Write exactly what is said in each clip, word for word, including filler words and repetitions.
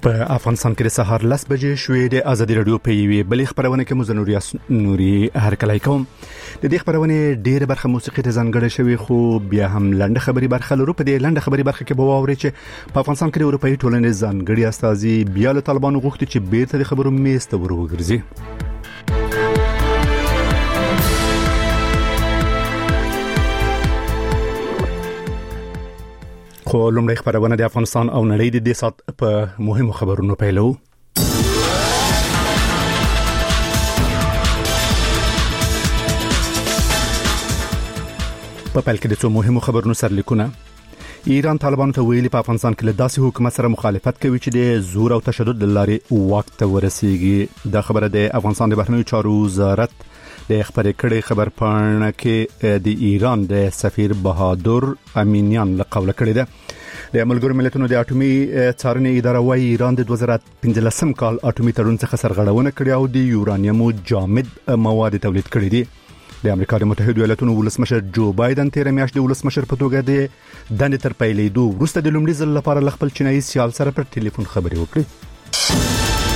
په افغانستان کې د سهار لس بجې شوې د ازادي رادیو په یوې بلې خبرونه کې مزنوري نوري هرکلی کوم. د دې خبرونه ډېر برخه موسیقي ته ځانګړې شوی، خو بیا هم لنډه خبري برخه لرو. په دې لنډه خبري برخه کې به واوري چې په افغانستان کې د اروپאי ټولنې ځانګړي استازي بیا له طالبانو غوښتي چې بیرته د خبرو میز ته وروګرځي. خو لومړی خبرونه د افغانستان او نړۍ د دې سات په مهمو خبرونو پیلو. په پیل کې د څو مهمو خبرونو سرلیکونه. ایران طالبانو ته ویلي په افغانستان کې له داسې حکومت سره مخالفت کوي چې د زور او تشدد لارې واک ته ورسیږي. دا خبره د افغانستان د بهرنیو چارو وزارت د خبرې کړي خبر پاڼه کې د ایران د سفیر بهادر امینیان له قوله کړی ده. د ملګرو ملتونو د اټومي څارنې اداره وايي ایران د دوه زره پنځلسم کال اټومي تړون څخه سرغړونه کړې او د یورانیمو جامد مواد تولید کړي دي. د امریکا د متحده ایالاتونو ولسمشر جو بایدن تیر میاشت د ولسمشر په توګه د دندې تر پیلېدو وروسته د لومړي ځل لپاره له خپل چینایي سیال سره پر ټلیفون خبرې وکړې.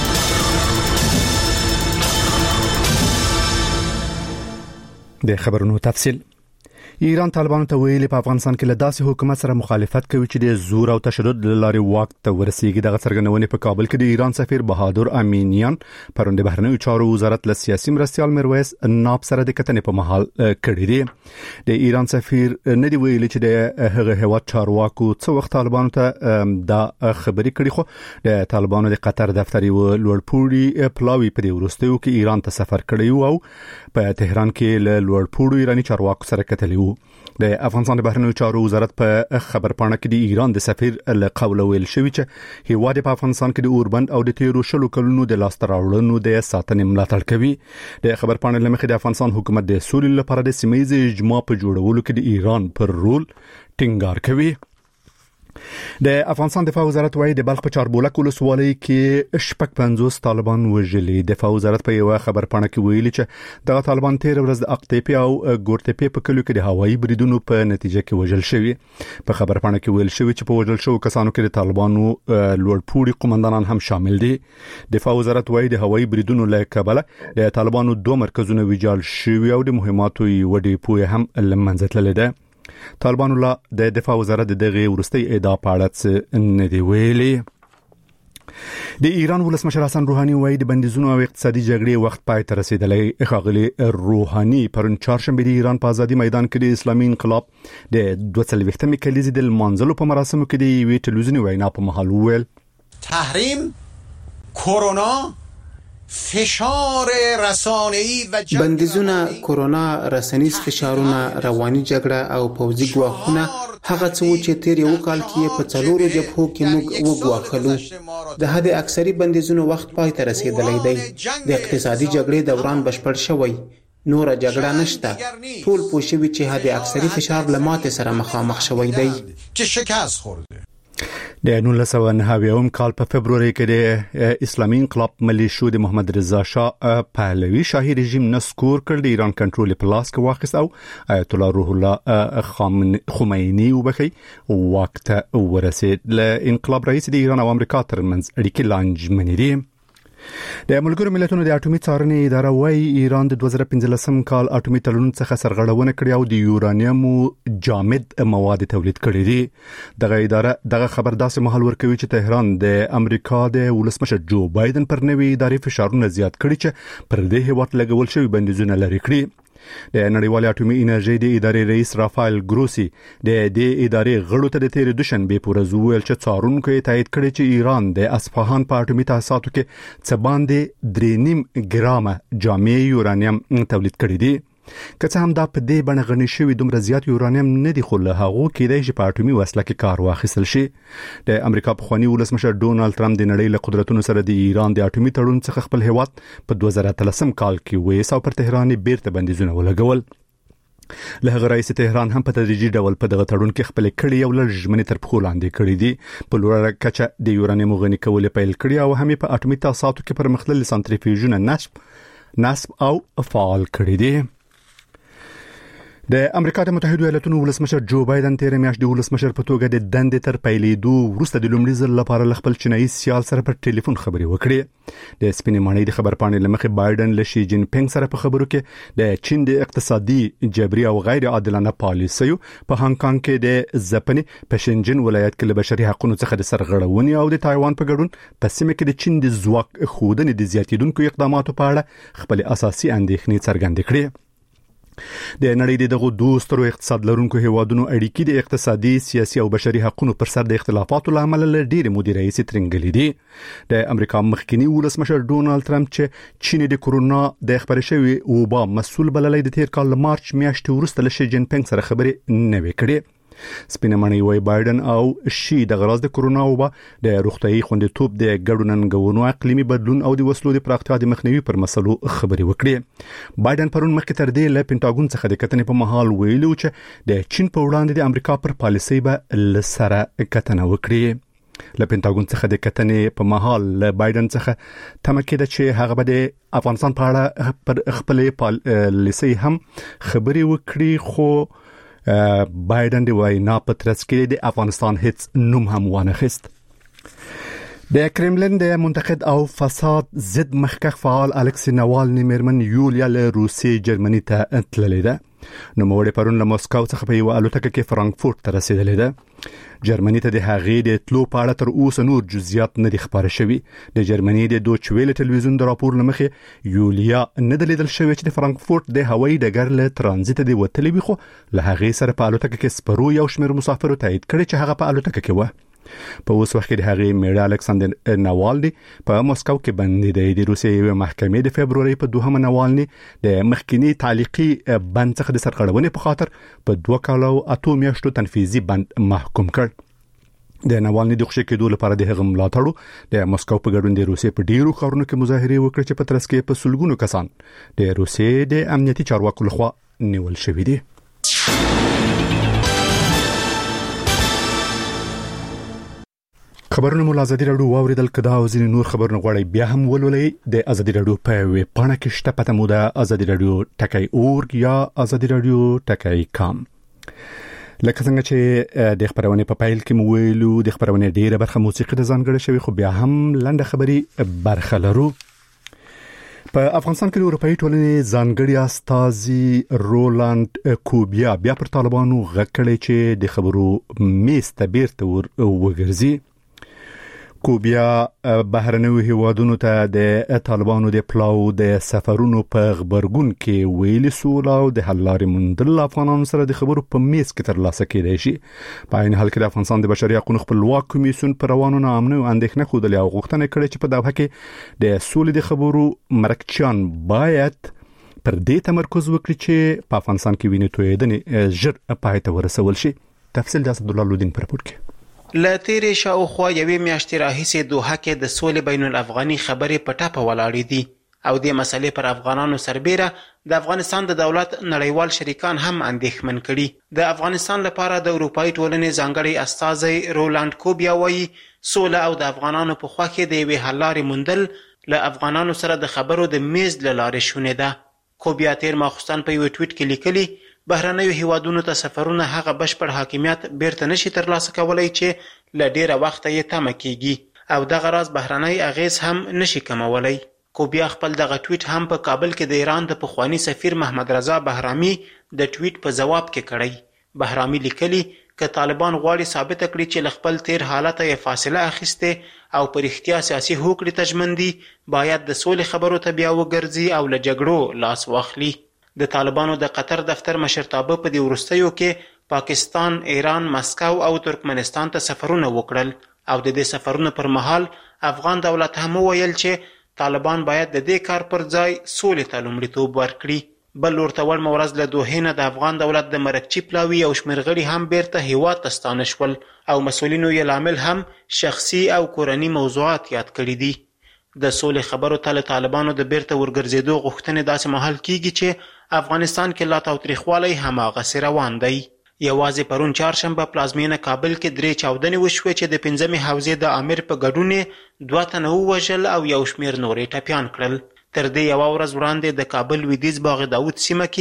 د خبرونو تفصیل. ایران طالبانو ته ویلي په افغانستان کې له داسې حکومت سره مخالفت کوي چې د زور او تشدد لارې واک ته ورسیږي. دغه څرګندونې په کابل کې د ایران سفیر بهادر امینیان پرون د بهرنیو چارو وزارت له سیاسي مرستیال میرویس ناب سره د کتنې په مهال کړې دي. د ایران سفیر نه دی ویلي چې د هغه هیواد چارواکو څو وخت طالبانو ته دا خبرې کړې، خو د طالبانو د قطر دفتر یو لوړپوړي پلاوی په وروستیو کې ایران ته سفر کړی او په تهران کې له لوړپوړو ایرانی چارواکو سره کتلی. د افغانستان د بهرنیو چارو وزارت په خبر پاڼه کې د ایران د سفیر له قوله ویل شوی چې هیواد په افغانستان کې د اوربند او د تیرو شلو کلونو د لاسته راوړنو د ساتنې ملاتړ کوي. د خبر پاڼې له مخې د افغانستان حکومت د سولې لپاره د سیمه ییز اجماع په جوړولو کې د ایران پر رول ټینګار کوي. د افغانستان دفاع وزارت وايي د بلخ په چاربولک ولسوالۍ کې شپږ پنځوس طالبان وژلي. دفاع وزارت په یو خبر پاڼه کې ویلي چې د طالبان تیر ورځ د اقتیپي او ګورتپي په کلو کې د هوایي بریدونو په نتیجه کې وژل شوی. په خبر پاڼه کې ویل شوی چې په وژل شوو کسانو کې د طالبانو لوړپوړي قومندانان هم شامل دي. دفاع وزارت وايي د هوایي بریدونو له کبله د طالبانو دوه مرکزونه ویجاړ شوي او د مهماتو یو ډیپو هم لمنځه تللی ده. طالبانو لا د دفاع وزارت دغه ورستي ادعا پاړت نه دی ویلي. د ایران ولسمشر حسن روحاني وايي د بندیزونو او اقتصادي جګړې وخت پای ته رسیدلی. ښاغلي روحاني پرون چهارشنبه د ایران په ازادي میدان کې د اسلامي انقلاب د دوه څلوېښتمې کلیزې د لمانځلو په مراسمو کې د یوې ټلویزیوني وینا په مهال وویل تحریم کرونا فشار رسانه‌ای و بندیزونه، کرونا، رسنیز فشارونه، رواني جګړه او پوځي ګواښونه هغه څه چې تیر یو کال کې په څلورو جبهو کې موږ وګواښلو. د حد اکثري بندیزونو وخت پای ته رسیدلی دی. د اقتصادي جګړې دوران بشپړ شوی، نور جګړه نشته. ټول پوه شوي چې حد اکثري فشار له ماتې سره مخامخ شوی دی. چې شکست خورده. د نولس سوه نهه اویایم کال په فبروري کې د اسلامي انقلاب ملیشو د محمد رضا شاه پهلوي شاهي رژیم نسکور کړ، د ایران کنټرول په لاس کې واخیست او آیت الله روح الله خمینی وبخي واک ته ورسید. له انقلاب رئیس د ایران او امریکا ترمنځ اړیکې لا انجمنې دي. د ملګرو ملتونو د اټومي څارنې اداره وايي ایران د دوه زره پنځلسم کال اټومي تړون څخه سرغړونه کړې او د یورانیمو جامد مواد تولید کړي دي. دغه اداره دغه خبر داسې مهال ورکوي چې تهران د امریکا د ولسمشر جو بایدن پر نوې ادارې فشارونه زیات کړي چې پر دې هیواد لګول شوی بندیزونه لري کړي. د نړیوال اټومي انرژي د ادارې رئیس رافایل ګروسی د دې ادارې غړو ته د تیر دوشنبه پورز ویل چې څارونکو تایید کړي چې ایران د اصفهان په اټومي تاسیساتو کې څه باندې درې نیم ګرامه جامع یورانیم تولید کړي دي. که څه هم دا په دې بڼه غني شوی دومره زیات یورانیم نه دی، خو له هغو کېدای شي په اټومي وسله کې کار واخیستل شي. د امریکا پخوانی ولسمشر ډونالد ټرمپ د نړۍ له قدرتونو سره د ایران د اټومي تړون څخه خپل هیواد په دوه زره اتلسم کال کې ویس او پر تهران بیرته بندیزونه ولګول. له هغه رئیس تهران هم په تدریجي ډول په دغه تړون کې خپل کړي او لږ ژمنې تر پخو لاندې کړي دي. په لوړه کچه د یورانیم غني کول پیل کړي او هم په اټومي تاسیساتو کې پرمختللي سانتریفیوژونه نصب نصب او فعال کړي دي. د امریکا د متحده ایالاتونو ولسمشر جو بایدن تیر میاشت د ولسمشر په توګه د دندې تر پیلېدو وروسته د لومړي ځل لپاره خپل چینایي سیال سره په ټلیفون خبرې وکړې. د سپینې ماڼۍ د خبرپاڼې لمخې بایدن له شي جین پینګ سره په خبرو کې د چین د اقتصادي جبري او غیر عادلانه پالیسیو په هانګ کانګ کې د ځپنې په شنجن ولایت کې له بشري حقوقو څخه د سرغړونې او د تایوان په ګډون په سیمه کې د چین د ځواک ښودنې د زیاتیدونکو اقداماتو په اړه خپل اساسي اندېښنې څرګندې کړې. د نړۍ دغه دوسترو اقتصاد لرونکو هیوادونو اړیکې د اقتصادي، سیاسي او بشري حقوقو پر سر د اختلافاتو لامل له ډېر مودې رئیس ترنګلې دي. د امریکا مخکنی ولسمشر ډونالد ټرمپ چې چین د کورونا د خبرې شوی وبا مسول بللې د تیر کال مارچ میاشتې وروسته له شي جین پینګ سره خبرې نه وکړې. سپینه ماڼۍ وايي بایدن او شي د غراز د کورونا وبا د روغتيایي خوندیتوب د ګډو ننګونو اقلیمي بدلون او د وسلو د پراختیا د مخنیوي پر مسلو خبرې وکړې. بایدن پرون مخکې تر دې له پینټاګون څخه د کتنې په محل ویلو چې د چین په وړاندې د امریکا پر پالیسۍ به لسره کتنه وکړي. له پینټاګون څخه د کتنې په محل له بایدن څخه تمه کېده چې هغه به د افغانستان په اړه پر خپل پالیسۍ هم خبرې وکړي، خو بایدن د وینا په ترڅ کې د افغانستان هیڅ نوم هم وانه خست. د کرملین د منتقد او فساد ضد مخکښ فعال الکسی ناوالني میرمن یولیا له روسیې جرمني ته تللې ده. نو موږ پرون له مسکو څخه په یو الوتکه کې فرانکفورت ته رسیدلې ده. جرمني ته د هغې د تلو په اړه تر اوسه نور جزئیات نه دي خبره شوي. د جرمني د دوچ ویل ټلویزیون د راپور لمخې یولیا نه د لیدل شوی چې د فرانکفورت د هوایي ډګر له ترانزیت دی وتلې وي، خو له هغې سره په الوتکه کې سپرو یو شمېر مسافرو تایید کړي چې هغه په الوتکه کې و. په اوس وخت کې د هغې میړه الکساندر ناوالني په مسکو کې بندي دی. د روسیې محکمې د فبروري په دوهمه ناوالني د مخکینی تعلیقي بند څخه د سرغړونې په خاطر په دوه کالو اته میاشتو تنفیذي بند محکوم کړ. د ناوالني د خوشی کېدو لپاره د هغه ملاتړو د مسکو په ګډون د روسیې په ډیرو ښارونو کې مظاهره وکړه چې په ترڅ کې په سلګونو کسان د روسیې د امنیتي چارواکو لخوا نیول شوي دي. خبرونه مو ازادي راډیو واوریدل، کدا او ځینې نور خبرونه غواړئ بیا هم ولولئ د ازادي راډیو په ویب پاڼه کې شته، پته مو ده ازادي راډیو ټکی اورګ یا ازادي راډیو ټکی کام. لکه څنګه چې د خبرونه په پایل کې مو ویلو د خبرونه ډیره برخه موسیقي د ځانګړې شوی، خو بیا هم لنډه خبري برخه لرو. په افغانستان کې د اروپאי ټولنې ځانګړي استازي رولاند کوبیا بیا پر طالبانو غکړي چې د خبرو میز ته بیرته وګرځي. کوبیا بهرنیو هیوادونو ته د طالبانو د پلاو د سفرونو په خبرګون کې ویلي سول او د حل لارې موندل افغانانو سره د خبرو په میز کې ترلاسه کېدای شي. په عین حال کې د افغانستان د بشري حقوقو خپلواک کمیسیون پر روانو نامنو اندېښنه خوده او غوښتنه کړې چې په دغه کې د سولې د خبرو مرکچیان باید پر دې تمرکز وکړي چې په افغانستان کې وینې تویدنې ژر پای ته ورسول شي. تفصیل د اسد الله لودین پر راپور کې. له تیرې شاوخوا یوې میاشتې راهیسې دوحه کې د سولې بین الافغاني خبرې په ټاپه ولاړې دي او د مسلې پر افغانانو سربېره د افغانستان د دولت نړیوال شریکان هم اندېښمن کړي. د افغانستان لپاره د اروپאי ټولنې ځانګړي استازی رولاند کوبیا وایي سوله او د افغانانو په خوا کې د یوې حل لارې موندل له افغانانو سره د خبرو د میز له لارې شونې ده. کوبیا تیر ماخوستن په یو ټویټ کې لیکلي بهرنیو هیوادونو ته سفرونه هغه بشپړ حاکمیت بیرته نشي ترلاسه کولای چې له ډیره وخته یې تمه کیږي او دغه راز بهرنی اغیز هم نشي کمولای. کوبیا خپل دغه ټویټ هم په کابل کې د ایران د پخوانی سفیر محمد رضا بهرامي د ټویټ په جواب کې کړی. بهرامي لیکلي که طالبان غواړي ثابت کړي چې له خپل تیر حالت یې فاصله اخیسته او پر اختیار سیاسي هوکړې تجمندي باید د سولې خبرو ته بیا وګرځي او له جګړو لاس واخلي. د طالبانو د قطر دفتر مشرتابه په دې وروستیو کې پاکستان، ایران، مسکو او ترکمنستان ته سفرونه وکړل او د دې سفرونو پر مهال افغان دولت هم ویل چې طالبان باید د دې کار پر ځای سولې ته لومړیتوب ورکړي. بل ورته وړمه ورځ له دوحې نه د افغان دولت د مرکچي پلاوي او شمېر غړي هم بیرته هیواد ته ستانه شول او مسؤلینو یې لامل هم شخصي او کورني موضوعات یاد کړي دي. د سولې خبرو ته له طالبانو د بیرته ورګرځېدو غوښتنې داسې مهال کیږي چې افغانستان کې لا تاوتریخوالی هماغسې روان دی. یوازې پرون چهارشنبه پلازمینه کابل کې درې چاودنې وشوې چې د پنځمې حوزې د امیر په ګډون دوه تنه ووژل او یو شمېر نورې ټپیان کړل. تر دې یوه ورځ وړاندې د کابل لویدیځ باغ داود سیمه کې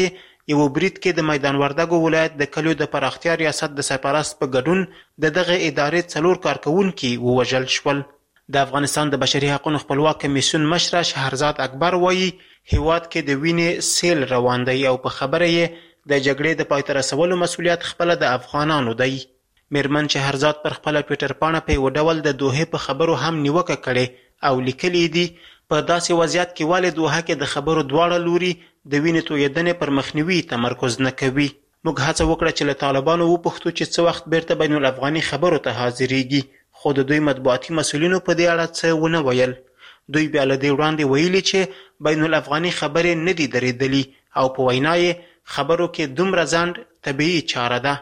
یو برید کې د میدان وردګو ولایت د کلیو د پراختیا ریاست د سرپرست په ګډون د دغه ادارې څلور کارکونکي ووژل شول. د افغانستان د بشري حقوقو خپلواک کمیسیون مشر شهرزاد اکبر وایي هیواد کې د وینې سیل روان دی او په خبره یې د جګړې د پای ته رسولو مسؤلیت خپله د افغانانو دی. میرمن شهرزاد پر خپله ټویټر پاڼه په یو ډول د دوحې په خبرو هم نیوکه کړې او لیکلي دي په داسې وضعیت کې ولې دوحه کې د خبرو دواړه لوري د وینې تویېدنې پر مخنیوي تمرکز نه کوي. موږ هڅه وکړه چې له طالبانو وپوښتو چې څه وخت بیرته بین الافغاني خبرو ته حاضرېږي، خو د دوی مطبوعاتي مسؤلینو په دې اړه څه ونه ویل. دوی بیا له دې وړاندې ویلي چې بین الافغاني خبرې نه دي درېدلي او په وینا یې خبرو کې دومره ځنډ طبیعي چاره ده.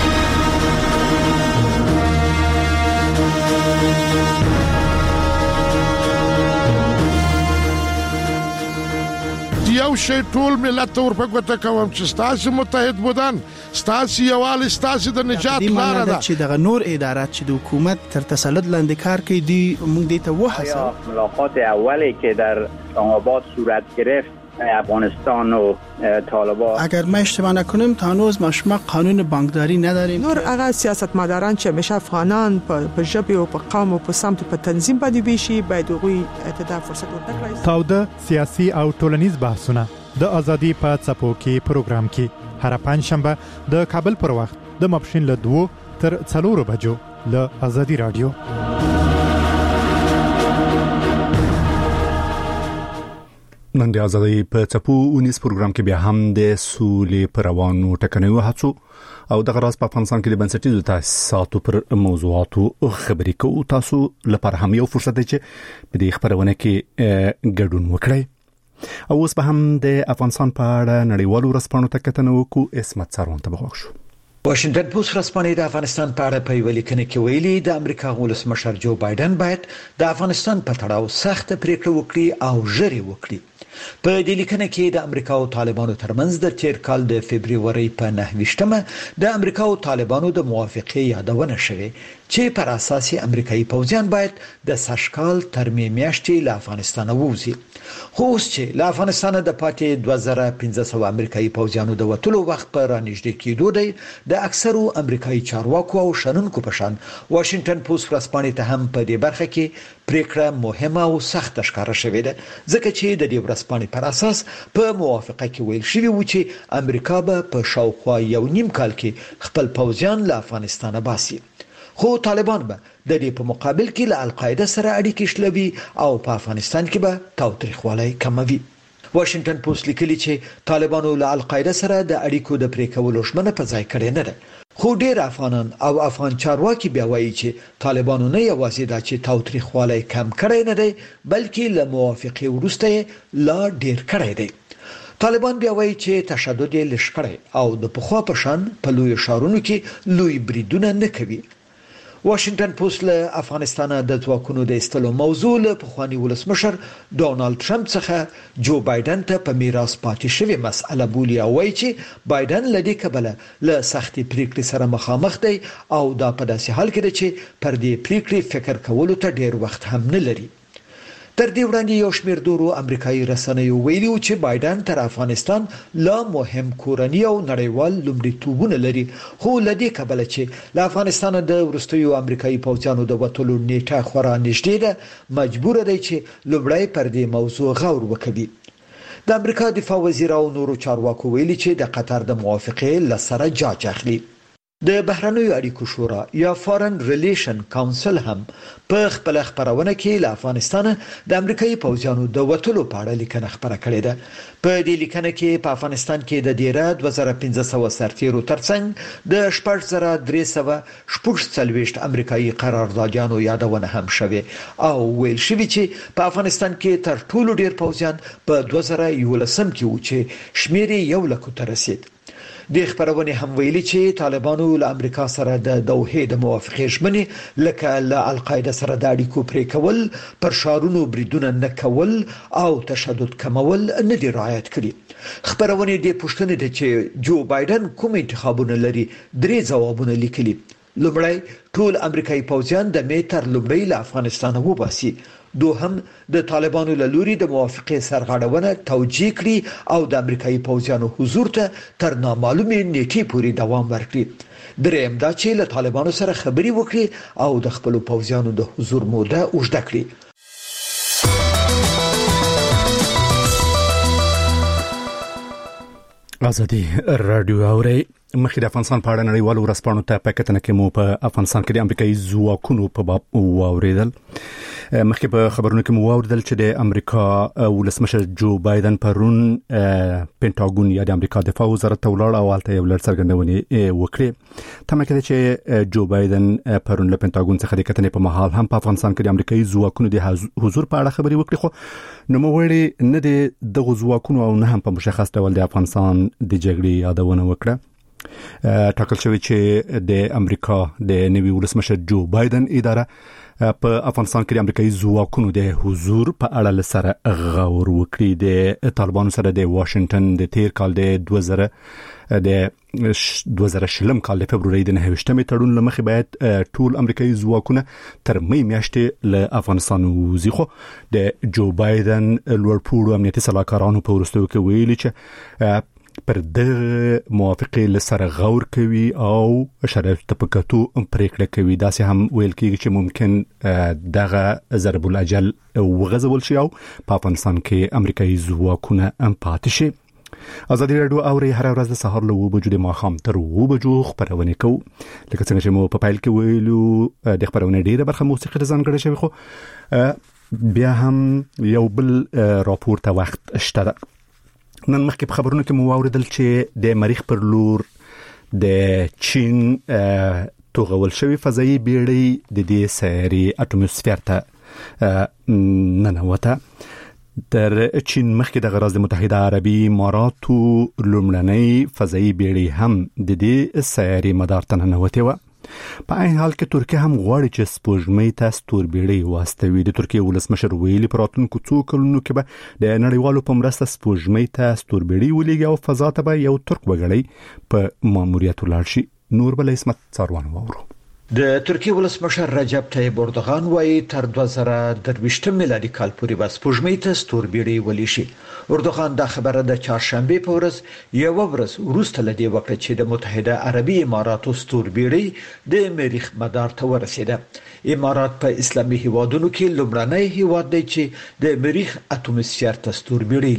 یو شی ټول ملت ته ورپګوته کوم چې ستاسو متحد بودن، ستاسو یووالی، ستاسو د نجات لاره ده. چې دغه نور ادارات چې د حکومت تر تسلط لاندې کار کوي دی موږ دې ته وهڅوو. ملاقات اولی که در اسلام آباد صورت گرفت افغانستان و طالبان، اگر ما اشتباه نکنیم تا هنوز ما قانون بانکداری نداریم. نور هغه سیاستمداران چې همیشه افغانان په ژبه او په قوم او په سمت په تنظیم باندې ویشي باید هغوی ته فرصت ورکړي. تاوده سیاسي او ټولنیز بحثونه د ازادي په څپو کې پروګرام کې هر پنځشنبه د کابل پر وخت د ماپښین له دوه تر څلورو بجو له ازادي رادیو. نن د ازادي په څپو ونیس پروګرام کې بیا هم د سولې پر روانو ټکنیو هڅو او د غراس په افغانستان کې د بنسټیزو تاسیساتو پر موضوعاتو خبرې کوو. تاسو لپاره هم یو فرصت دی چې په دې خبرونه کې ګډون وکړئ. او اوس به هم د افغانستان په اړه نړیوالو رسپانو ته کتنه وکړو. اسمت سروان ته بغوښ شو. واشنگټن پوسټ رسپانې د افغانستان په اړه په یوه لیکنه کې ویلي د امریکا ولسمشر جو بایدن باید د افغانستان په تړاو سخت پریکړه وکړي او ژر وکړي. په دې لیکنه کې د امریکا او طالبانو ترمنځ د تیر کال د فبرवरी په نهه ویشتمه د امریکا او طالبانو د موافقې یادونه شوه چې پر اساس امریکایي پوځیان باید د سشکال تر میاشتې له افغانستان ووځي. خو اوس چې له افغانستان د پاتې دوه زره پنځه سوه امریکایي پوځیانو د وټلو وخت پر رانږدې کېدو دی، د اکثرو امریکایي چارواکو او شنونکو په شان واشنگټن پوسټ رسپانې ته هم په دې برخه کې پریکړه مهمه او سخت ښکاره شوې ده، ځکه چې د دې ورځپاڼې پر اساس په موافقه کې ویل شوی و چې امریکا به په شاوخوا یو نیم کال کې خپل پوځیان له افغانستان باسي. خو طالبان به د دې په مقابل کې له القاعده سره اړیکې شلوي او په افغانستان کې به تاوتریخوالی کموي. واشنگټن پوسټ لیکلي چې طالبانو له القاعده سره د اړیکو د پرې کولو ژمنه په ځای کړې نه ده. خو ډیر افغانان او افغان چارواکي بیا وایي چې طالبانو نه یوازې دا چې تاوتریخوالی کم کړی نه دی، بلکې له موافقې وروسته لا ډیر کړی دی. طالبان بیا وایي چې تشدد یې لږ کړی او د پخوا په شان په لوی ښارونو کې لوی بریدونه نه کوي. واشنگټن پوسټ له افغانستان د ځواکونو د ایستلو موضوع له پخوانی ولسمشر ډونالد ټرمپ څخه جو بایدن ته په میراث پاتې شوی مسأله بولي او وایي چې بایدن له دې کبله له سختي پریکړې سره مخامخ دی او دا په داسې حال کې دی چې پر دې پریکړې فکر کولو ته ډیر وخت هم نه لري. تر دې وړاندې یو شمېر دورو امریکایي رسنیو ویلي و چې بایدن تر افغانستان لا مهم کورنی او نړیوال لومړیتوبونه لري، خو له دې کبله چې له افغانستان د وروستیو امریکایي پوځیانو د وټلو نیټه خورا نږدې ده، مجبور دی چې لومړی پر دې موضوع غور وکړي. د امریکا دفاع وزیر او نورو چارواکو ویلي چې د قطر د موافقې لسره جاج اخلي. د بهرنیو اړیکو شورا یا فارن ریلیشن کونسل هم په خپل خبرونه کې له افغانستان د امریکایي پوځیانو د وټلو په اړه لیکنه خبره کړې ده. په دې لیکنه کې په افغانستان کې د دیره دوه زره پنځه سوه سرتیرو ترڅنګ د شپږ زره درې سوه شپږ څلوېښت امریکایي قراردادیانو یادونه هم شوې او ویل شوی چې په افغانستان کې تر ټولو ډیر پوځیان په دوه زره یولسم کې و چې شمیر یو لکو ته رسید. د خبرونه هم ویلي چې طالبانو له امریکا سره د دوحې د موافقې ژمنې لکه له القاعده سره د اړیکو پرې کول، پر شارونو بریدونه نه کول او تشدد کمول نه دي رعایت کړي. خبرونه د پښتنې ده چې جو بایدن کوم انتخابونه لري، درې ځوابونه لیکلي. لومړی، ټول امریکایي پوځیان د میتر لومړی له افغانستان وباسي. دوهم د طالبانو له لوري د موافقې سرغړونه توجیه کړي او د امریکایي پوځیانو حضور ته تر نامعلومې نیټې پورې دوام ورکړي. دریم دا چې له طالبانو سره خبري وکړي او د خپل پوځیانو د حضور موده اوږده کړي. ازادي رادیو اوري مخکې د افغانستان په اړه نړیوالو ورځپاڼو ته په کتنه کې مو په افغانستان کې د امریکایي ځواکونو په باب واوریدل. مخکې په خبرونو کې مو واوریدل چې د امریکا ولسمشر جو بایدن پرون پینټاګون یا د امریکا دفاع وزارت ته ولاړ او هلته یو لړ څرګندونې وکړې. تمه کړه چې جو بایدن پرون له پینټاګون څخه د کتنې په مهال هم په افغانستان کې د امریکایي ځواکونو د حضور په اړه خبرې وکړي، خو نو وړي نه د دغه ځواکونو او نه هم په مشخص ډول د افغانستان د جګړې یادونه وکړه. ټاکل شوی چې د امریکا د نوي ولسمشر جو بایدن اداره په افغانستان کې د امریکایي ځواکونو د حضور په اړه سره غور وکړي. د طالبانو سره د واشنگټن د تیر کال د دوه زره د دوه زره شلم کال د فبروري د نهه تړون لمخې باید ټول امریکایي ځواکونه تر مې میاشتې له افغانستان وځي، خو د جو بایدن لوړپوړو امنیتي سلاکارانو په وروستیو کې ویلي چې پر دغه موافقه لسره غور کوي او شرایط په کتو پریکړه کوي. دا سه هم ویل کیږي چې ممکن دغه ضرب الاجل وغځول شي او په افغانستان کې امریکایي ځواکونه هم پاتې شي. ازادي رادیو اوري هر ورځ د سهار له وبو د ماخام تر وبو جو خبرونه کوي. لکه څنګه چې مو په پایل کې ویلو د خبرونه ډیره برخه موسیقي ته ځانګړې شوی، خو بیا هم یو بل راپور ته وخت شته. نن مخکې په خبرونو کې مو واوریدل چې د مریخ پر لور د چین توغول شوی فضایي بیړۍ د دې سیارې اټموسفیر ته ننوته. در چین مخکې د غراز د متحده عربي اماراتو لومړنۍ فضایي بیړۍ هم د دې سیارې مدار ته ننوته و. په عین حال کې ترکیه هم غواړي چې سپوږمۍ ته ستوربیړۍ واستوي. د ترکیه ولسمشر ویلي په راتلونکو څو کلونو کې به د نړیوالو په مرسته سپوږمۍ ته ستوربیړۍ ولېږي او فضا ته به یو ترک وګړی په ماموریت ولاړ شي. نور بل اسمت څاروان وورو. د ترکیه ولسمشر رجب طیب اردوغان وايي تر دوه زره درویشتم میلادي کال پورې به سپوږمۍ ته ستوربیړۍ ولې شي. اردوغان دا خبره د چهارشنبه په ورځ یو ورځ وروسته لدی وکړه چې د متحده عربي اماراتو ستوربیړۍ د مریخ مدار ته ورسیده. امارات په اسلامي هیوادونو کې لومړنی هیواد دی چې د مریخ اټموسفیر ته ستوربیړۍ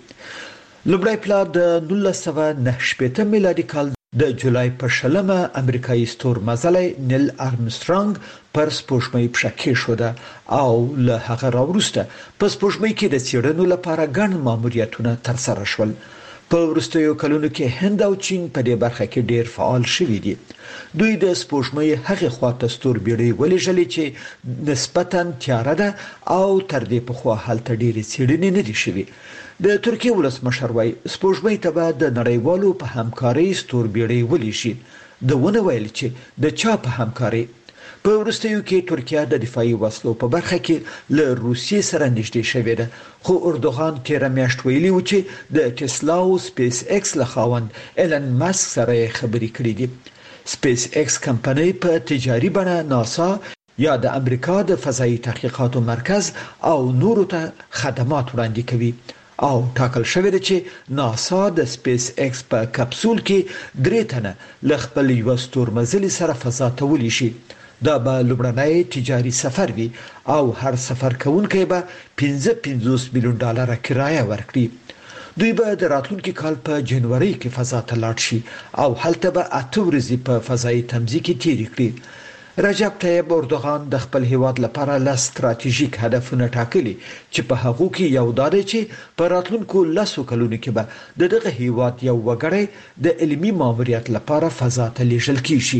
لیږي. لومړی پلا د نولس سوه نهه شپیته میلادي کال د جولای په شلمه امریکایي ستور مزلی نیل ارمسترانګ پر سپوږمۍ پښه شوه او له هغه راوروسته په سپوږمۍ کې د څېړنو لپاره ګڼ ماموریتونه ترسره شول. په وروستیو کلونو کې هند او چین په دې برخه کې ډېر فعال شوي دي. دوی د سپوږمۍ هغې خواته ستوربیړۍ ولېږلې چې نسبتاً تیاره ده او تر دې پخوا هلته ډېرې څېړنې نه دي شوي. د ترکیه ولسمشر وايي سپوږمۍ ته به د نړیوالو په همکارۍ ستوربیړۍ ولېږي. د ونه ویل چې د چا په همکارۍ. په وروستیو کې ترکیه د دفاعي وسلو په برخه کې له روسیې سره نږدې شوې ده، خو اردوغان تیره میاشت ویلي و چې د ټسلا او سپیس ایکس له خاوند ایلن ماسک سره خبرې کړې دي. سپیس ایکس کمپنۍ په تجاري بڼه ناسا یا د امریکا د فضایي تحقیقاتو مرکز او نورو ته خدمات وړاندې کوي او ټاکل شوی دی چې ناسا د سپیس ایکس په کپسول کې درې تنه له خپل یو ستورمزلي سره فضا ته ولیږي. دا به لومړنی تجاري سفر وي او هر سفر کوونکی به پنځه پنځوس میلیون ډالر کرایه ورکړي. دوی به د راتلونکي کال په جنوري کې فضا ته لاړ شي او هلته به اته ورځې په فضایي تمځي کې تیرې کړي. رجب طیب اردوغان د خپل هیواد لپاره له ستراتیژیک هدفونو ټاکلي چې په هغو کې یو دا دی چې په راتلونکو لسو کلونو کې به د دغه هیواد یو وګړی د علمي ماموریت لپاره فضا ته لیږل کیږي.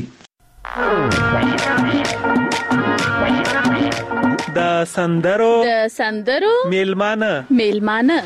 د سندرو د سندرو میلمانه میلمانه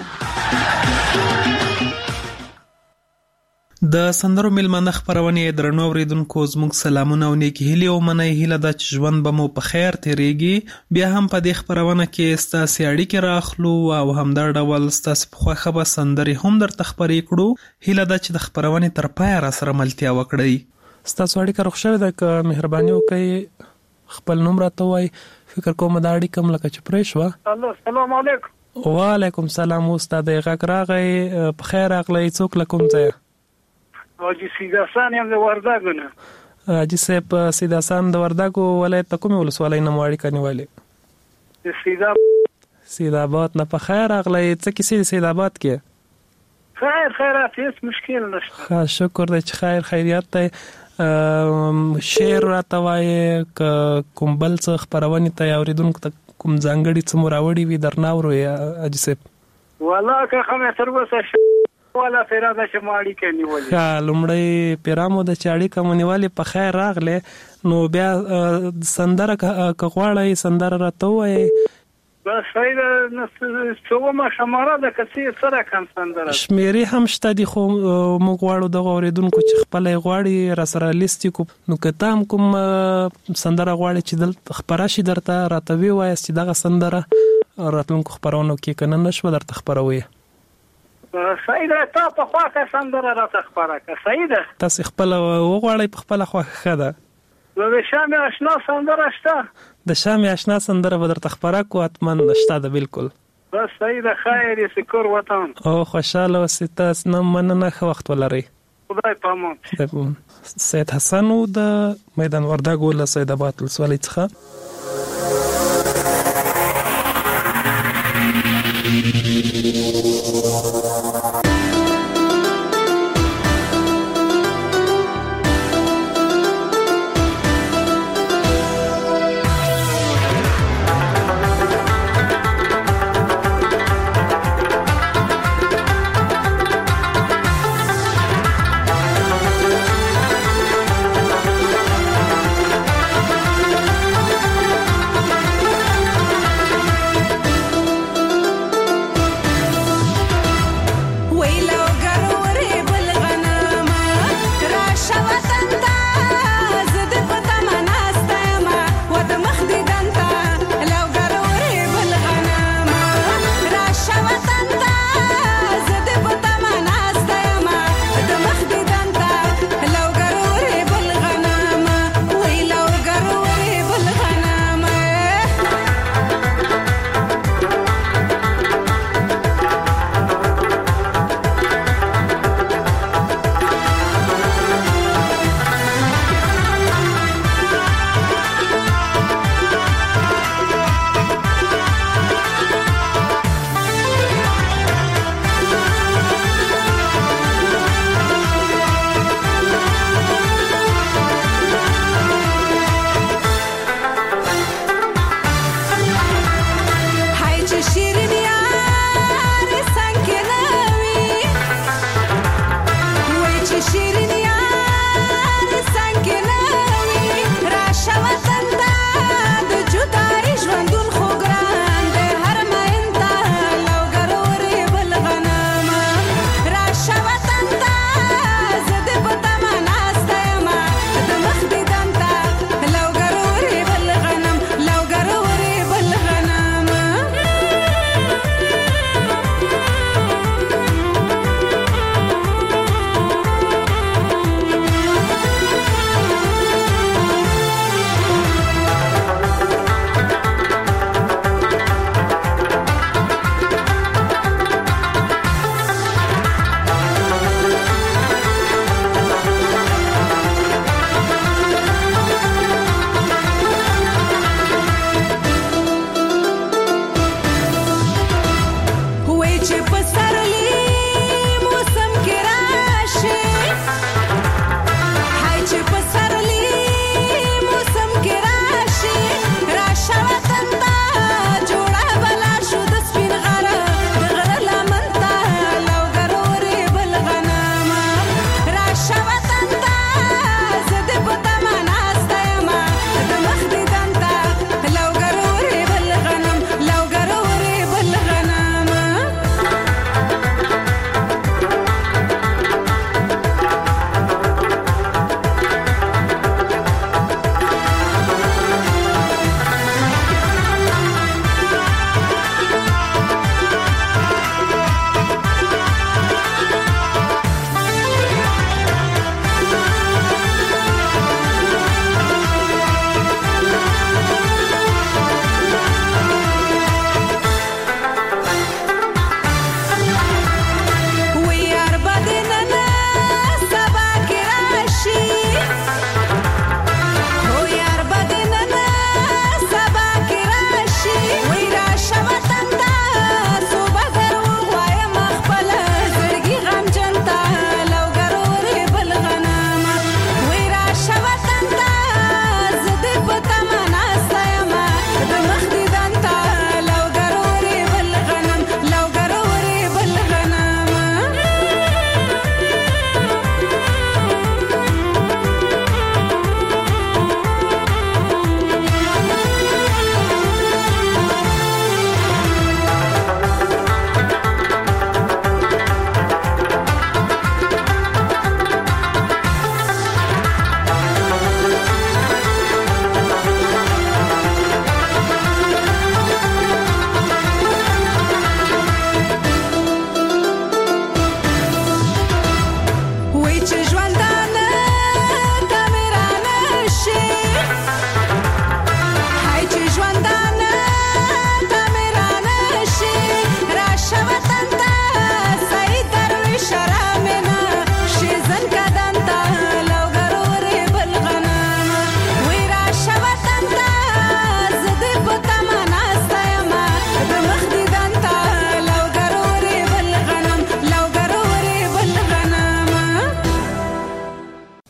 د سندرو میلمانه خبرونه درنو اوریدونکو زموږ سلامونه او نیکی هیله او مننه هیله د ژوند به مو په خیر تیریږي. بیا هم په دې خبرونه کې ستاسو اړیکې راخلو او هم در ډول ستاسو په خوښه به سندري هم درته خبرې کړو. هیله ده چې د خبرونه تر پای را سره ملتیا وکړئ. ستاسو اړیکه روښه ده که مهرباني وکړئ خپل نوم راته وای فکر کوم دا اړیکه کوم لکه چې پرې شو. الله السلام علیکم. وعلیکم السلام استاد غږ راغی په خیر اغلی څوک لکم ځای حاجی سیداسان یم د وردګو نه. حاجی صاحب سیداسان د وردګو ولایت کومه ولسوالۍ نه مو اړیکه نیولې؟ د سیدا سیدآباد نه. په خیر اغلی څه کیسې د سیدآباد کې؟ خیر خیرات هیڅ مشکل نشته. ښه شکر دی چې خیر خیریت دی. شعر راته وایې که کوم بل څه خپرونې ته یا اورېدونکو ته کوم ځانګړي څه مو راوړي وي درناورو یا حاجي صاحب؟ والله که ښه مې تر اوسه والا پیراده چې ما اړیکه نیولې. ښه لومړی پیرا مو د چې اړیکه مو نیولې په خیر راغلې نو بیا سندره که غواړئ سندره راته ووایئ. بس صحیح ده. څومره شماره ده که څه سره کم سندره شمیرې هم شته دي خو موږ غواړو دغه اورېدونکو چې خپله یې غواړي راسره لیست یې کړو نو که ته هم کوم سندره غواړې چې دلته خپره شي درته راته ووایاست چې دغه سندره راتلونکو خپرونو کې که نه نه شوه درته خپروي. صحیح ده. تا په خواښه سندره راته خپره کړه. صحیح ده. تاسې خپله وغواړئ په خپله خوښه ښه ده. نو د شامې اشنا سندره شته؟ د شامې اشنا سندره به درته خپره کړو حتما شته ده بالکل. بس صحیح ده. خیر یې سکور وطن. او خوشحاله اوسئ. تاسو نه مننه. ښه وخت ولرئ. خدای پامان. سید حسن و د میدان وردګو له سیدآباد ولسوالۍ څخه.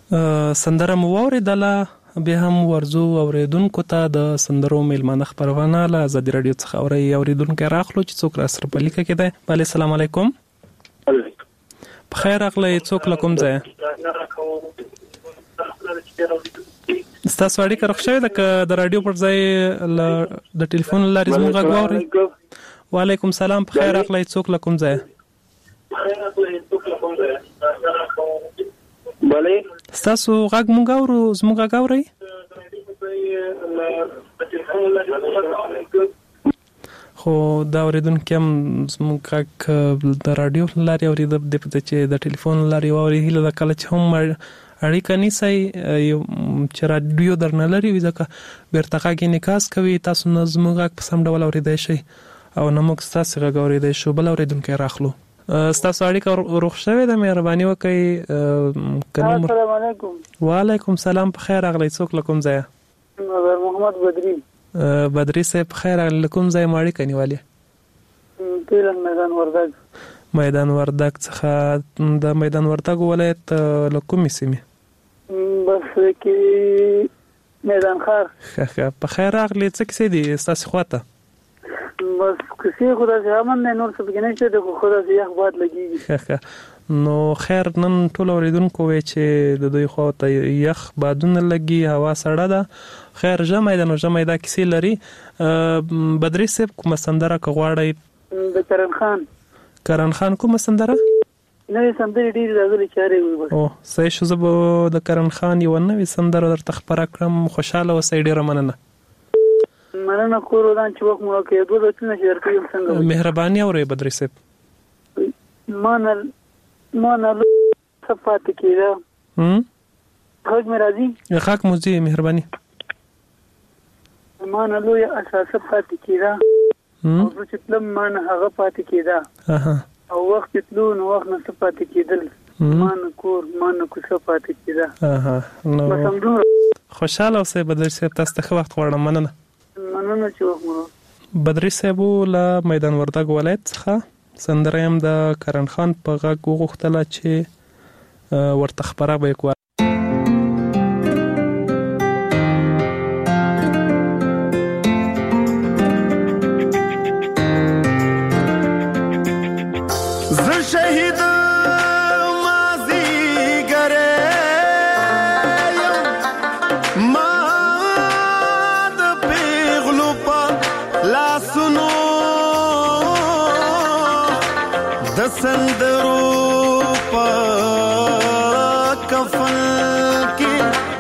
سندره مو اوریدله، بیا هم ورزو اوریدونکو ته د سندرو میلمانه خبرونه له آزادي رادیو څخه اوري اوریدونکو راخلو چې څوک را سره په لیکه کې ده. بله السلام علیکم. بخیر اغلی، څوک له کوم ځای؟ ستاسو اړیکه روغ شوې ده که د رادیو پر ځای د ټلیفون له لارې زموږ غږ واورئ؟ وعلیکم سلام. بخیر اغلی، څوک له کوم ځای؟ بله ستاسو غږ مونږ اورو، زموږ غږ اورئ؟ خو دا اوریدونکي هم زموږ غږ د رادیو له لارې اوري، د دې په ځای چې د ټلیفون له لارې واوري. هیله ده کله چې هم اړیکه نیسئ چې رادیو درنه لري وي، ځکه بیرته غږ انعکاس کوي، تاسو نه زموږ غږ په سم ډول اورېدی شئ او نه موږ ستاسې غږ اورېدی شو. بل اورېدونکی راخلو. ستاسو اړیکه روغ شوې ده، مهرباني وکړئ. السلام علیکم. وعلیکم سلام. په خیر راغلی، څوک له کوم ځایه؟ محمد بدري. بدري صاحب په خیر راغلی، له کوم ځای مو اړیکه نیولې؟ پیرن میدان وردګ. میدان وردګ څخه. د میدان وردګ ولایت له کومې سیمې؟ بس کې میدان خار. ښه ښه، په خیر راغلی. څه کیسې دي ستاسې خواته؟ بس کسی خدا سے امن نه نور څه پکې نشته، د خدا سے یخ باد لګیږي. ښه ښه. نو خیر، نن ټول اوریدونکو وی چې د دوی خواته یخ بادونه لګي، هوا سړه ده. خیر، ژمی ده نو ژمی دا کیسې لري. بدري صاحب کومه سندره که غواړئ؟ د کرن خان. کرن خان کومه سندره؟ نوې سندرې ډېرې راغلي چارې وي. او صحیح شو، زه به د کرن خان یوه نوې سندره درته خپره کړم. خوشحاله اوسئ، ډېره مننه. مننه کور ودان چې وخت مو کې دوه ځله چې درته یم څنګه. مهرباني اورئ بدري صاحب. مانل مانل صفات کېده. هم غږ مې راځي؟ غږ مو ځي، مهرباني. مانلو یا اساسه پاتې کېده او زه چې تلم مانه هغه پاتې کېده او وخت تلو نو وخت نه څه پاتې کېدل، مانه کور مانه کوڅه پاتې کېده. بس همدومره. خوشحاله اوسئ بدري صاحب، تاسو ته ښه وخت غواړم. مننه. مننه چې وخت مو. بدري صاحب له میدان وردګ ولایت څخه سندره هم د کرن خان په غږ وغوښتله چې ورته خپره به یې سندرو پا کفن کی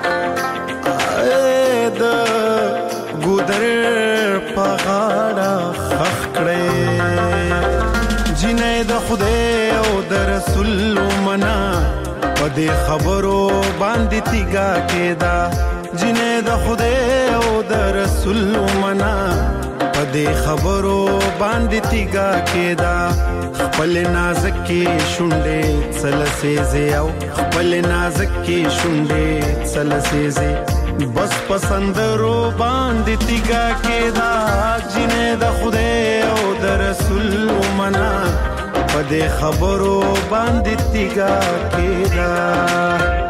اے دا گودر پا غاڑا خخ کڑے جنہ دا خدے او دا رسول منا پا دے خبرو باندی تیگا کے دا جنہ دا خدے او دا رسول منا پا دے خبرو باندی تیگا کے دا خپل نازکی شونډې څلسېزې او خپل نازکی شونډې څلسېزې بس پسندرو باندې تیګا کېدا جنې د خدای او د رسول منا په دې خبرو باندې تیګا کېدا.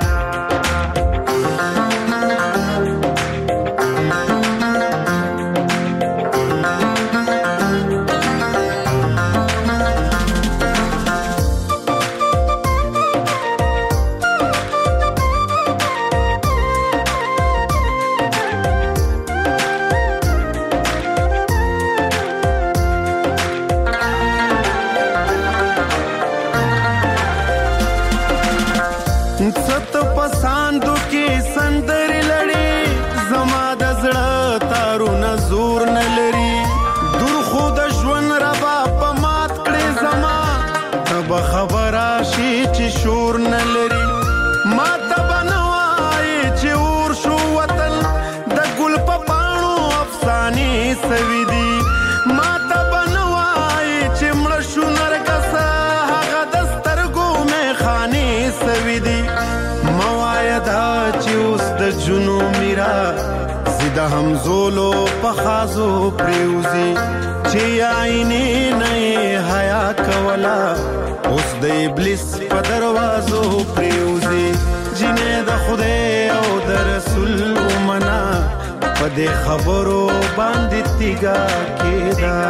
زیده همزولو پخازو پریوزی چی آئینی نئی حیا کولا اوس د ابلیس په دروازو پریوزی جنې د خدای او د رسول ومنه په دې خبرو باندې تیګا کېدا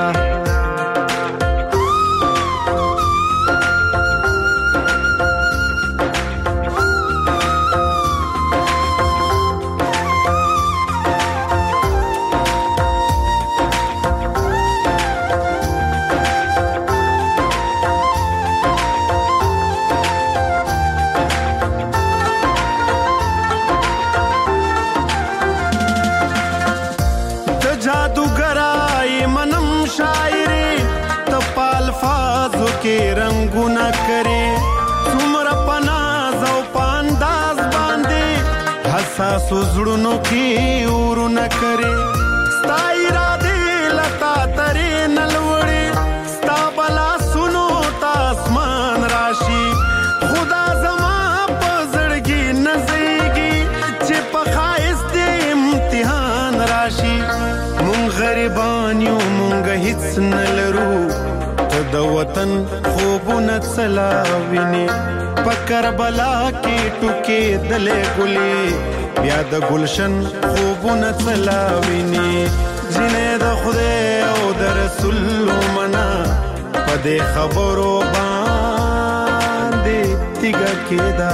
رنگونه کرے څومره پناز او پانداز باندې حساس زړونو کې ورونه کرے ستا اراده لتا ترې نلوړې ستا بلا سنو تاسمان راشي خدا زما په زړګي نزيږي چې په خایست دې امتحان راشي مونږ غریبان یو مونږ هیڅ نلرو د وطن خوبونه څلاویني په کربلا کې ټوکې دلې ګلې بیا د گلشن خوبونه څلاویني جنې د خدای او د رسول ومنه په دې خبرو باندې تیګا کېدا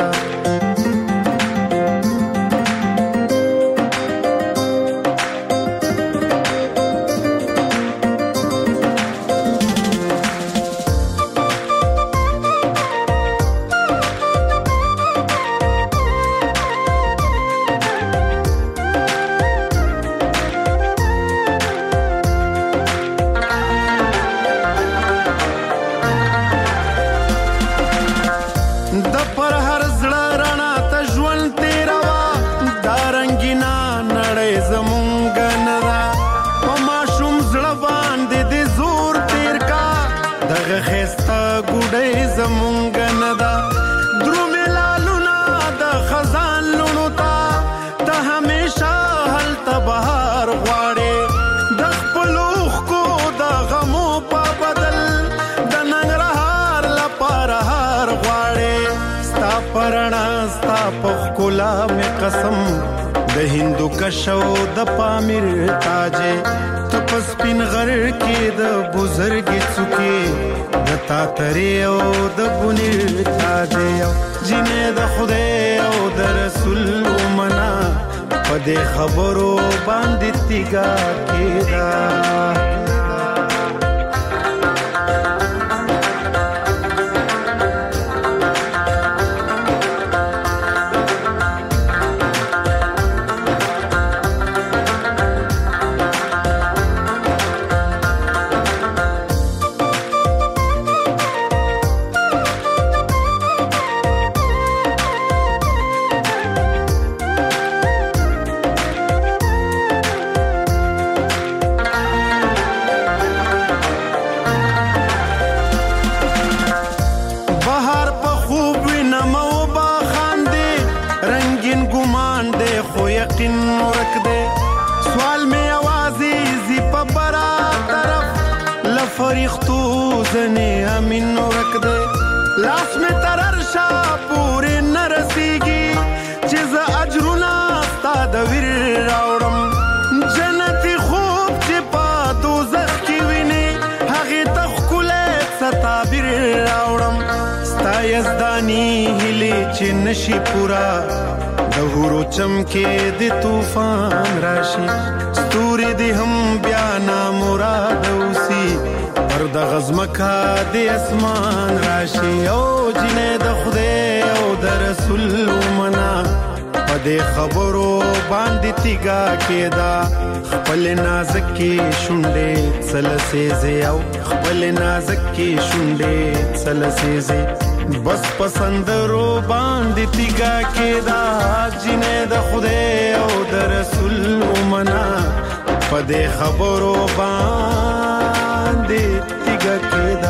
قسم د هندو کشو د پامیر تاجه تو پس پین غر کې د بزرګي څوکي د تاتری او د بنیر تاجه جنې د خدای او د رسول ومنه په دې خبرو باندې تیګا کېدا نشي پورا د هورو چمکه د طوفان راشي ستوري دي هم بیا نا مراد اوسي پر د غزمکا د اسمان راشي او جنې د خدای او د رسول ومنه په دې خبرو باندې تیګا کېدا خپل نازکي شونډې سلسيزي او خپل نازکي شونډې سلسيزي بس پسندرو باندې تیګا کېدا جنې د خدای او د رسول ومنه په دې خبرو باندې تیګا کېدا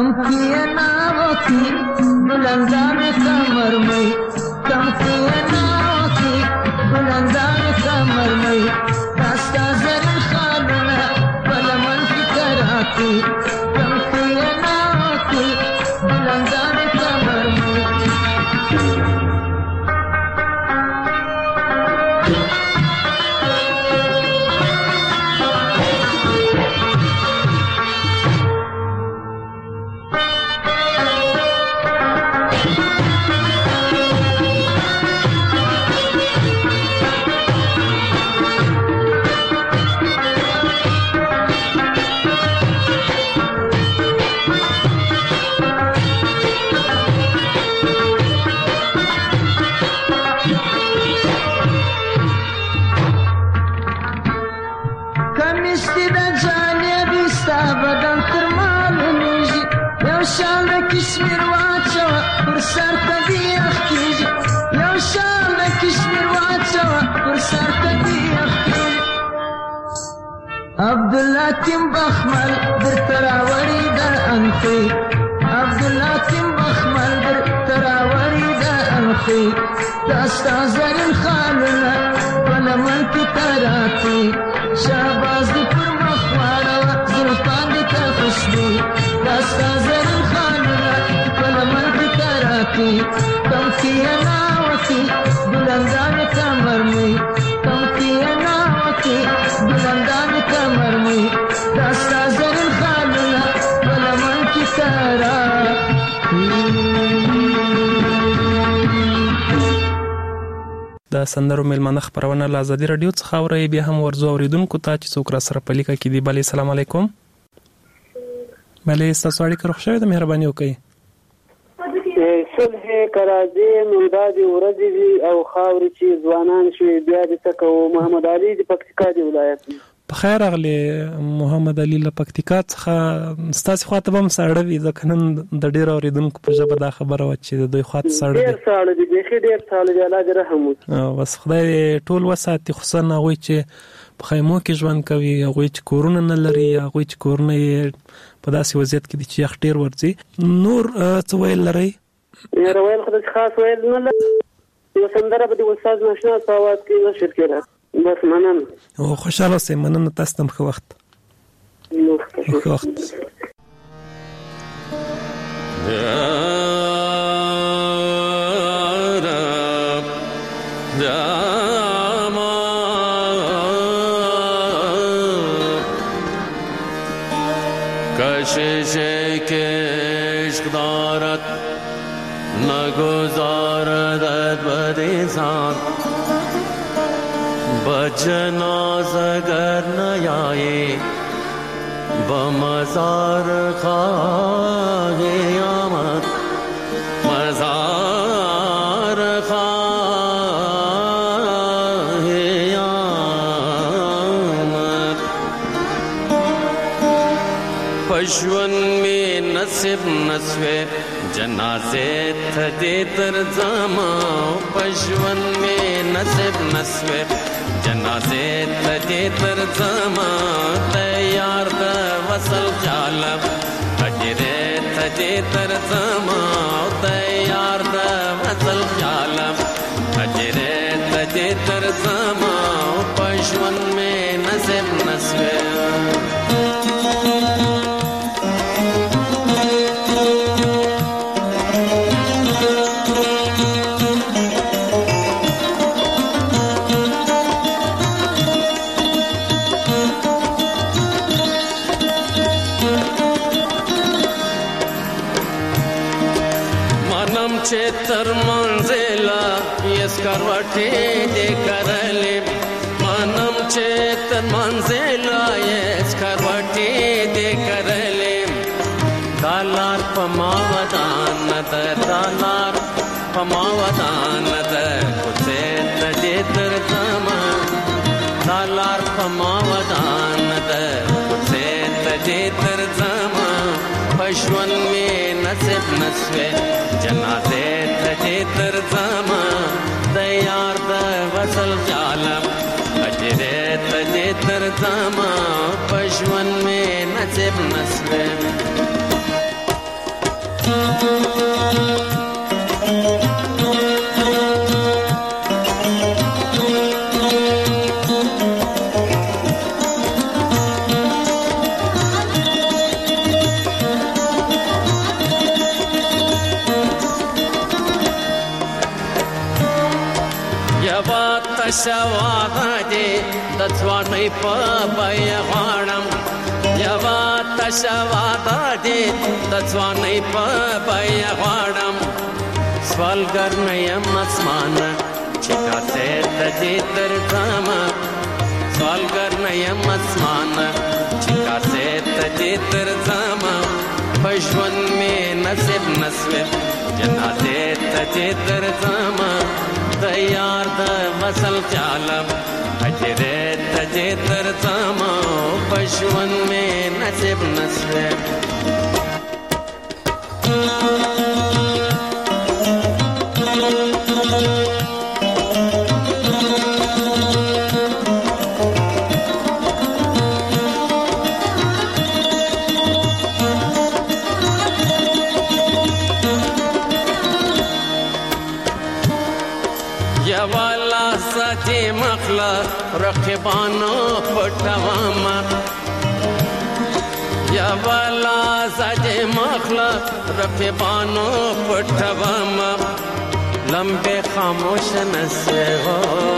کم کینا وکی بلندان کمر مئی کم کینا وکی بلندان کمر مئی داستا زرن خانونا پلمن کی کراتی کم کینا وکی بلندان کمر مئی کشمیر واچو پر سر کدی اخکیج یو شام کشمیر واچو پر سر کدی اخکیج عبدالله تیم بخمل در تراوری در انخی عبدالله تیم بخمل در تراوری در انخی داستا زرین خالنا پلمن کی تراتی شہباز دی پر مخوارا زلطان دی تخشدی داستا زرین خالنا پلمن کی تراتی کم کینا وکی بلندان کمر می کم کینا وکی بلندان کمر می داستا زرین خالنا پلمن کی تراتی. د سندرو میلمانه خبرونه له ازادي رادیو څخه اوري بیا هم ورزو اوریدونکو ته چې څوک را سره په لیکه کې دی. بله السلام علیکم. بله تاسو اړیکه روښ شوی د مهرباني وکړئ. صلح کرازي ممداد ورځي او خاوري چې ځوانان شوي بیا د تکو محمد علي د پکتیکا دی ولایت. په خیر اغلی محمد علي له پکتیکا څخه ستاسو خواته هم ساړه وي ځکه نن د ډیر اوریدونکو په ژبه دا خبره و چې د دوی خواته ساړه دي. ډیر ساړه دي بيخي ډیر ساړه دي الله دې رحم وکړي. بس خدای ټول وساتي خصوصا هغوی چې په خیمو کې ژوند کوي هغوی چې کورونه نه لري هغوی چې کورونه په داسې وضعیت کې دي چې یخ ډیر ورځي. نور څه ویل لرئ؟ یاره ویل خو داسې خاص ویل نه لري. یو سندره به د استاد ناشنا په اواز کې نشر کېده. بس مننه او خوشاله اوسئ. مننه تاسو ته ښه وخت. ښه وخت. کشش عشق دارد نگذارد بد انسان بجناز اگر نیایی بمزار خواهی آمد مزار خواهی آمد پشون می نصب نسوه جنازه تدی تر زما پشون می نصب نسوه جنازه تدی تر زما تیار د وصل جالم اجره تدی تر زما تیار د وصل جالم اجره تدی تر زما پشون می نصب نسوه تر منزلا یس کروټې دې کرلې مانم چې تر منزلا یس کروټې دې کرلې دالار پما ودان تر دالار پما ودان تر کوڅه دې تر زما دالار پما ودان تر کوڅه دې تر زما پښون می نصب نسوه جنازه تجه تر زما دیار د وصل جالم اجره تجه تر زما پښون می نصب نسوه شواده دې د ځوانۍ په بیا غواړم یوا تشواده دې د ځوانۍ په بیا غواړم سوالګر نه یم اسمانه چې کاسه ته دې درځم سوالګر نه یم اسمانه چې کاسه ته دې درځم په ژوند مې نصیب نسوي جنازه ته دې درځم د یار د وصل خیالم اجره ته درځم په ژوند مې نصیب نسوي رقبانو پټوما یا والا سجه مخلا رقبانو پټوما لمبے خاموش نسے ہو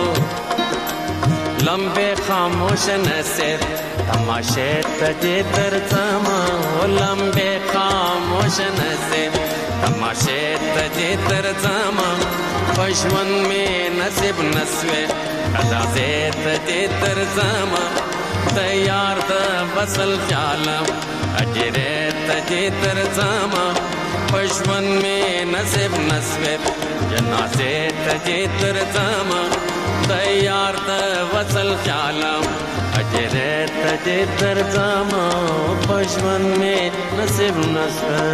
لمبے خاموش نسے تماشے تجے درځما لمبے خاموش نسے تماشے تجے درځما پښون می نصیب نسوي ادازه ته درځم د یار د وصل خیالم اجره ته درځم پښون می نصیب نسوي جنازه ته درځم د یار د وصل خیالم اجره ته درځم پښون می نصیب نسوي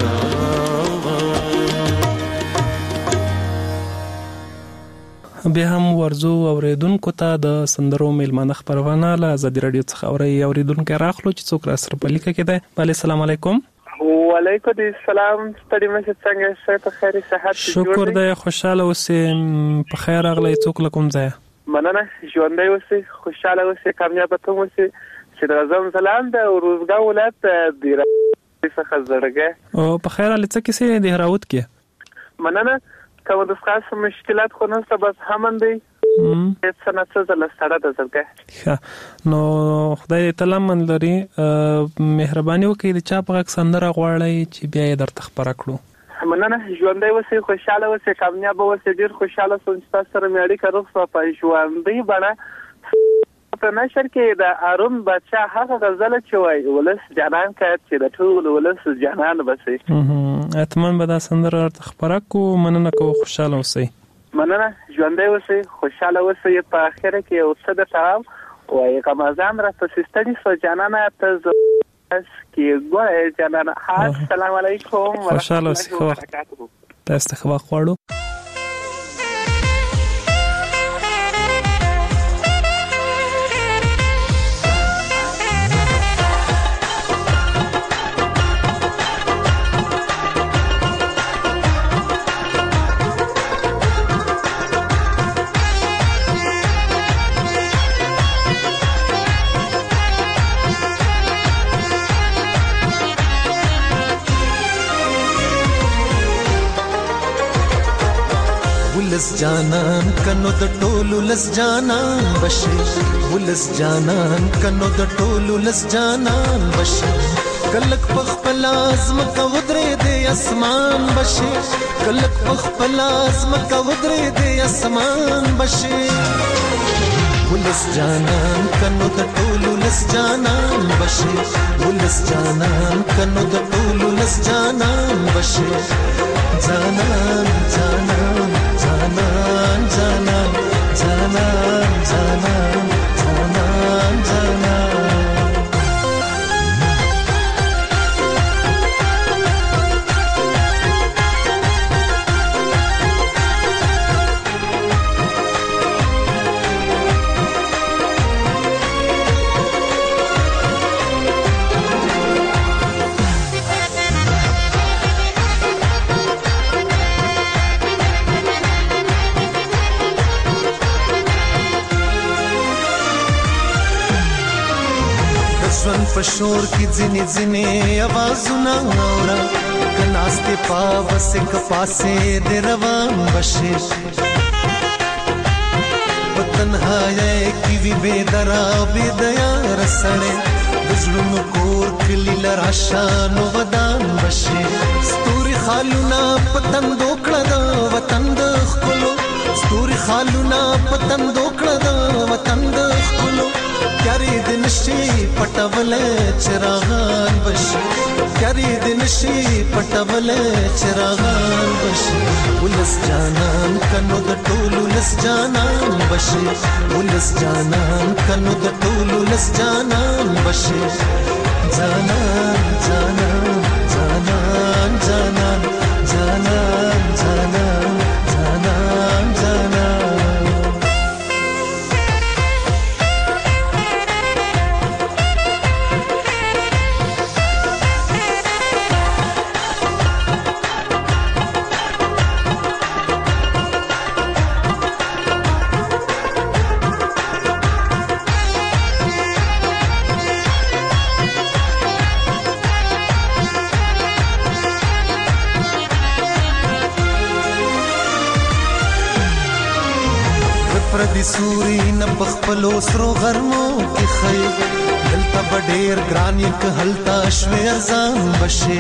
بیا هم ورزو اوریدونکو ته د سندرو میلمانه خبرونه له ازادي رادیو څخه اوري اوریدونکو راخلو چې څوک را سره په لیکه کې ده. بله السلام علیکم. وعلیکم السلام. ستړي مشه څنګه شه په خیر صحت شکر دی خوشاله اوسې په خیر راغلی څوک لکم ځای مننه ژوندی اوسې خوشاله اوسې کامیاب ته اوسې چې د اعظم سلام د روزګار ولایت د څخه زړګه او په خیر ال څه کې سي د هراوت کې مننه کوم د خاص مشکلات خو نه ست بس همن دی هیڅ نه څه زله ستړه ده زړګه نو خدای تعالی من لري مهرباني وکړي د چا په سندره غواړي چې بیا یې درته خبره کړو مننه ژوندی اوسې خوشاله اوسې کامیاب اوسې ډیر خوشاله سوم چې تاسو سره مې اړیکه روغ په ژوندۍ بڼه په نشر کې د ارون بچا هغه غزل چې وای ولس جانان کړه چې د ټول ولس جانان بسې اتمن به دا سندره خبره کو مننه کو خوشاله اوسئ مننه ژوندی اوسئ خوشاله اوسئ په اخر کې او څه د تام وای رمضان را پسستنی سو جانان ته اس کې ګوره جانان السلام علیکم خوشاله اوسئ تاسو ته خبر خوړو ولس جانان کنو د ټولو لس جانان بشي ولس جانان کنو د ټولو لس جانان بشي کلک پخپل ازم کا ودرې د اسمان بشي کلک پخپل ازم کا ودرې د اسمان بشي ولس جانان کنو د ټولو لس جانان بشي ولس جانان کنو د ټولو لس جانان بشي جانان جانان جانان جانان جانان جانان جانان جانان پشور کی ځنې ځنې आवाजونه اورا کناسته پاوسه کپاسه د روان بشي وتنهايه کی وی بے درا بے دیا رسړې دزړونو کور کلی لراشانو ودان بشي ستوري خالونا پتن دوکړه د وطن د خلو ستوري خالونا پتن دوکړه د وطن د خلو کاری دن شي پټول چراغان بشي کاری دن شي پټول چراغان بشي ولس جانان کنو د ټولو لس جانان بشي ولس جانان کنو د ټولو لس جانان بشي جانان جانان جانان جانان جانان جانان جانان جانان پردي سوري نه بخپلو سرو غرمو کې خي دلته بډېر ګران یک هلتا شویر ځان بشي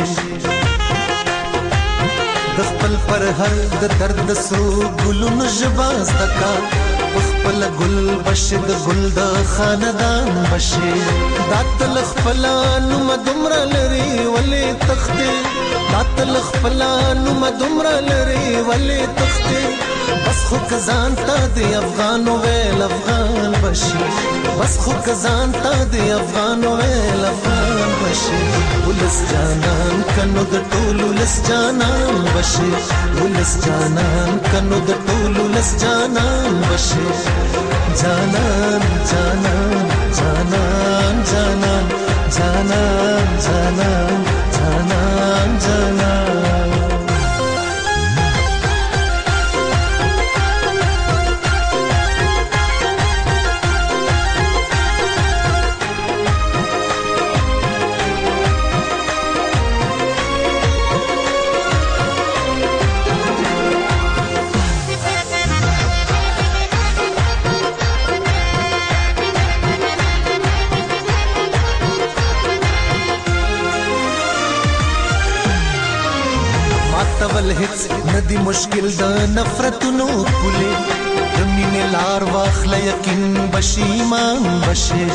د خپل پر هر د درد سرو ګلونو جباز دکا خپل ګل بشي د ګل د خاندان بشي داتل خپل نو مدمر لري ولې تختې داتل خپل نو مدمر لري ولې تختې بس خو کزان تا دی افغان ویل افغان بشي بس خو کزان تا دی افغان ویل افغان بشي ولس جانان کنو د ټولو لس جانان بشي ولس جانان کنو د ټولو لس جانان بشي جانان جانان جانان جانان جانان جانان جانان جانان تول هیڅ ندی مشکل د نفرتونو کولې د مینې لار واخله یقین بشي ایمان بشي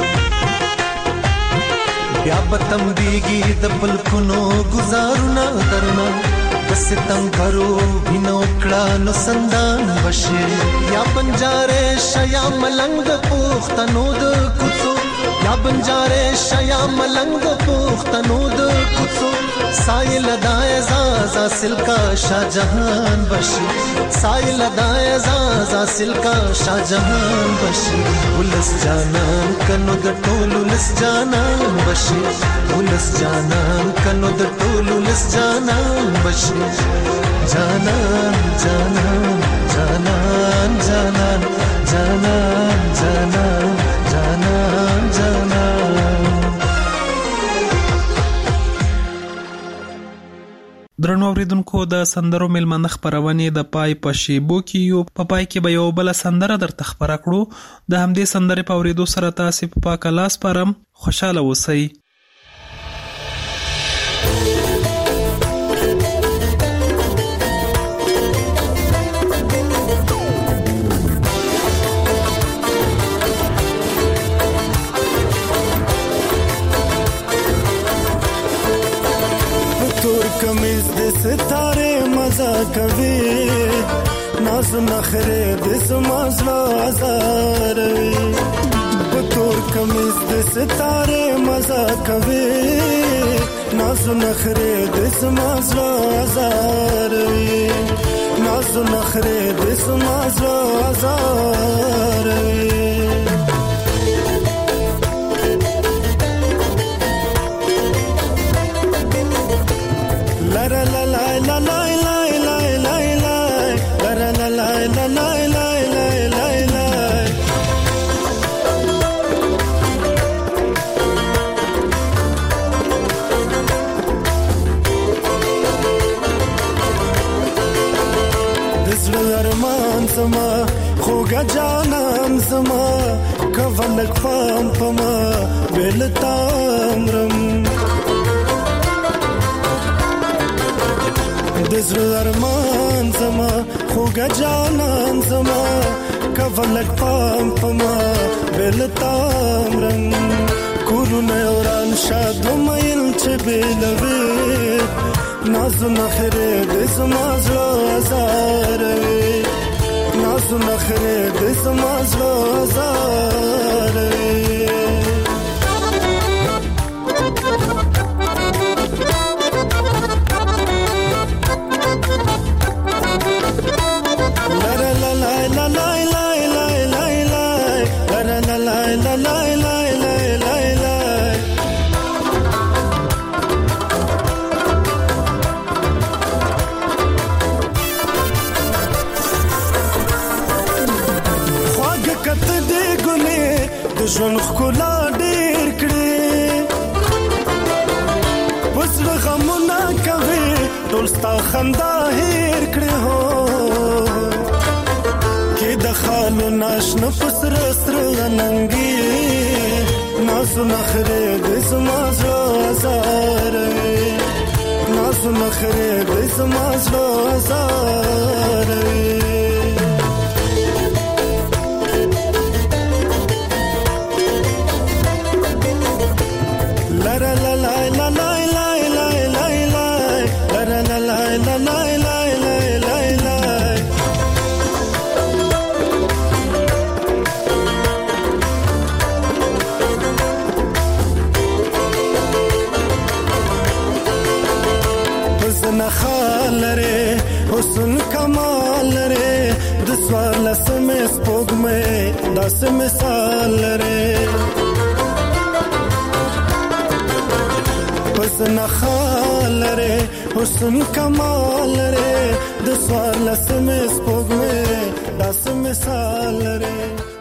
بیا به تم دیږي د پلکونو ګزارونه درنه د ستمګرو وینو کړه نو سندان بشي یا بنجارې شیا ملنګ پوښتنو د کوڅو یا بنجارې شیا ملنګ پوښتنو د کوڅو سایل دای زازا سلکا شاہجہان بشی سایل دای زازا سلکا شاہجہان بشی ولس جانان کنو د ټولو لس جانان بشي ولس جانان کنو د ټولو لس جانان بشي جانان جانان جانان جانان جانان جانان جانان جانان درنو اوریدونکو د سندرو ملمنه خبرونه د پای په شیبو کې یو په پای کې به یو بل سندره درته خبره کړو د همدې سندره په اوریدو سره تاسو په پاک لاس پرم خوشاله اوسئ ستاره مزا کوي ناز نخره د سمازلا زاروي په تور کمیز د ستاره مزا کوي ناز نخره د سمازلا زاروي ناز نخره د سمازلا زاروي La la la la la la la la la la la la la la la la la la la کولک پام پما بل تامرم دزر ارمان زما خوگا جانان زما کولک پام پما بل تامرم کورونه اوران شادو مایل چه بلوی نازو نخره دزما زلو ازاروی نازو نخره دزما زلو ازاروی ژوند ښکلا ډېر کړې اوس غمونه کوي ټول ستا خندا هېر کړې هو کې د خالو ناشنه په سره سره ننګي نازو نخرې د زما زړه ازاروي نازو نخرې د زما زړه ازاروي حسن کمال لري د سوال لسمه سپوږمۍ داسې مثال لري حسن خال لري حسن کمال لري د سوال لسمه سپوږمۍ داسې مثال لري